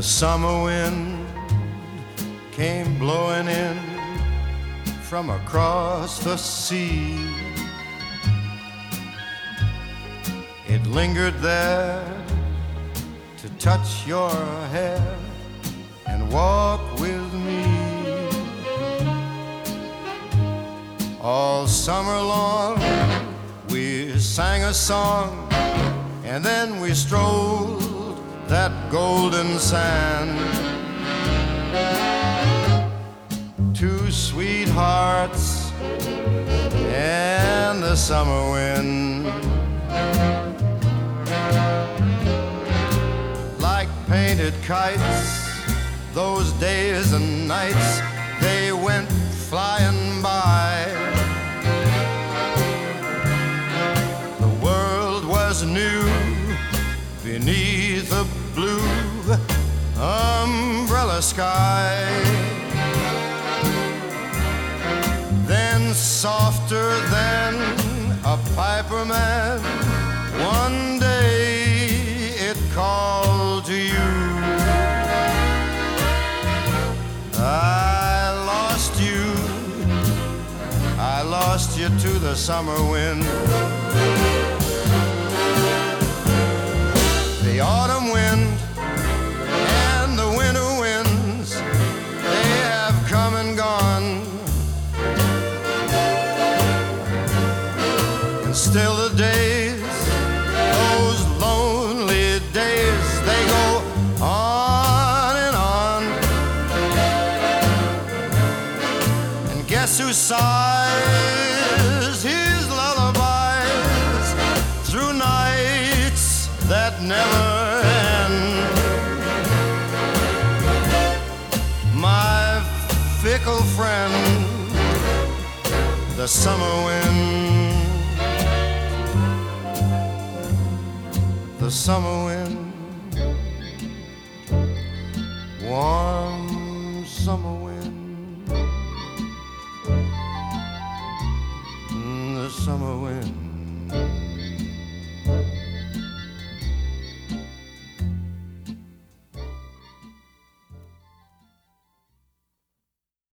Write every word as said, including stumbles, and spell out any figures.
summer wind came blowing in from across the sea. It lingered there to touch your hair and walk with me. All summer long we sang a song, and then we strolled that golden sand. Two sweethearts and the summer wind, like painted kites, those days and nights, they went flying by. The world was new beneath a blue umbrella sky. Then softer than a piper man, one day it called to you. I lost you, I lost you to the summer wind. The autumn wind and the winter winds, they have come and gone. And still the days, those lonely days, they go on and on. And guess who sighs his lullabies through nights that never end? My fickle friend, the summer wind. The summer wind, warm summer wind, the summer wind.